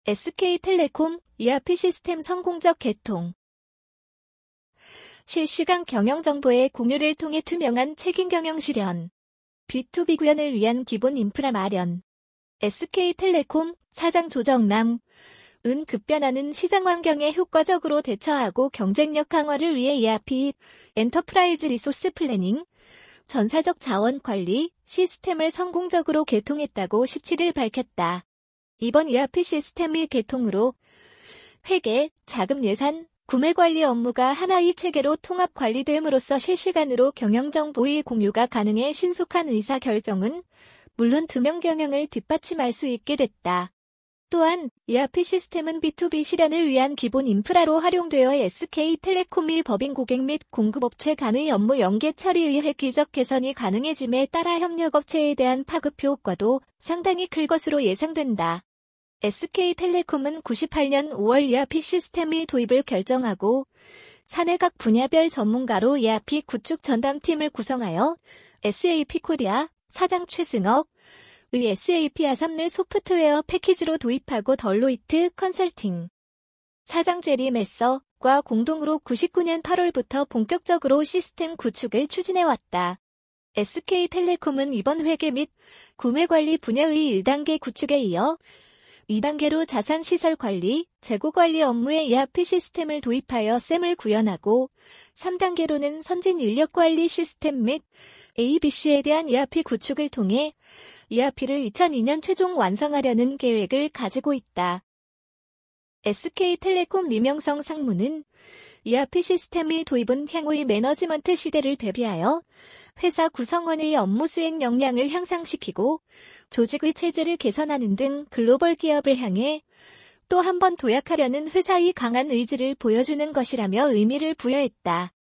SK텔레콤 ERP 시스템 성공적 개통. 실시간 경영 정보의 공유를 통해 투명한 책임 경영 실현. B2B 구현을 위한 기본 인프라 마련. SK텔레콤 사장 조정남. 은 급변하는 시장 환경에 효과적으로 대처하고 경쟁력 강화를 위해 ERP, 엔터프라이즈 리소스 플래닝, 전사적 자원 관리 시스템을 성공적으로 개통했다고 17일 밝혔다. 이번 ERP 시스템 개통으로 회계, 자금 예산, 구매 관리 업무가 하나의 체계로 통합 관리됨으로써 실시간으로 경영정보의 공유가 가능해 신속한 의사결정은 물론 투명 경영을 뒷받침할 수 있게 됐다. 또한 ERP 시스템은 B2B 실현을 위한 기본 인프라로 활용되어 SK텔레콤 및 법인 고객 및 공급업체 간의 업무 연계 처리의 획기적 개선이 가능해짐에 따라 협력업체에 대한 파급 효과도 상당히 클 것으로 예상된다. SK텔레콤은 98년 5월 ERP 시스템의 도입을 결정하고 사내 각 분야별 전문가로 ERP 구축 전담팀을 구성하여 SAP 코리아 사장 최승억 의 SAP 아삼 내 소프트웨어 패키지로 도입하고 덜로이트 컨설팅 사장 제리 메서과 공동으로 99년 8월부터 본격적으로 시스템 구축을 추진해왔다. SK텔레콤은 이번 회계 및 구매관리 분야의 1단계 구축에 이어 2단계로 자산시설 관리, 재고 관리 업무에 ERP 시스템을 도입하여 셈을 구현하고 3단계로는 선진 인력 관리 시스템 및 ABC에 대한 ERP 구축을 통해 ERP를 2002년 최종 완성하려는 계획을 가지고 있다. SK텔레콤 리명성 상무는 ERP 시스템의 도입은 향후의 매너지먼트 시대를 대비하여 회사 구성원의 업무 수행 역량을 향상시키고 조직의 체질을 개선하는 등 글로벌 기업을 향해 또 한 번 도약하려는 회사의 강한 의지를 보여주는 것이라며 의미를 부여했다.